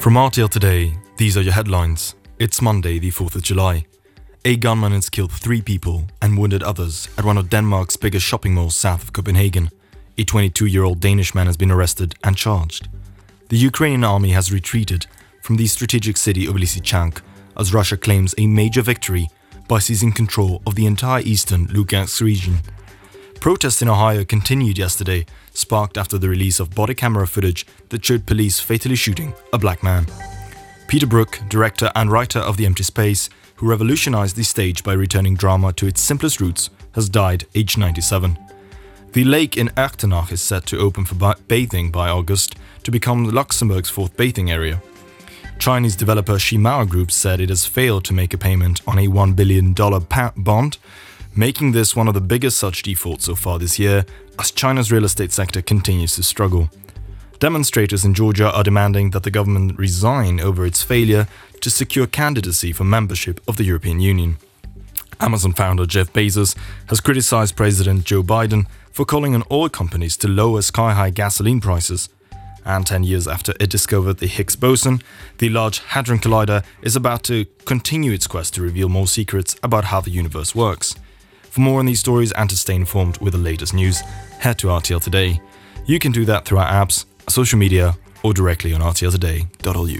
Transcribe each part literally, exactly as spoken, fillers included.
From R T L Today, these are your headlines. It's Monday, the fourth of July. A gunman has killed three people and wounded others at one of Denmark's biggest shopping malls south of Copenhagen. A twenty-two-year-old Danish man has been arrested and charged. The Ukrainian army has retreated from the strategic city of Lysychansk as Russia claims a major victory by seizing control of the entire eastern Lugansk region. Protests in Ohio continued yesterday, sparked after the release of body camera footage that showed police fatally shooting a black man. Peter Brook, director and writer of The Empty Space, who revolutionized the stage by returning drama to its simplest roots, has died aged ninety-seven. The lake in Echternach is set to open for bathing by August to become Luxembourg's fourth bathing area. Chinese developer Shimao Group said it has failed to make a payment on a one billion dollars bond, making this one of the biggest such defaults so far this year, as China's real estate sector continues to struggle. Demonstrators in Georgia are demanding that the government resign over its failure to secure candidacy for membership of the European Union. Amazon founder Jeff Bezos has criticized President Joe Biden for calling on oil companies to lower sky-high gasoline prices. And ten years after it discovered the Higgs boson, the Large Hadron Collider is about to continue its quest to reveal more secrets about how the universe works. For more on these stories and to stay informed with the latest news, head to R T L Today. You can do that through our apps, social media, or directly on r t l today dot l u.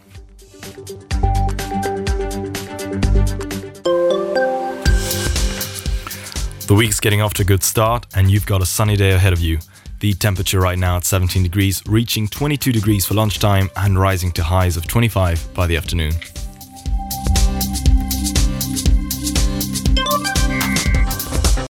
The week's getting off to a good start, and you've got a sunny day ahead of you. The temperature right now at seventeen degrees, reaching twenty-two degrees for lunchtime and rising to highs of twenty-five by the afternoon.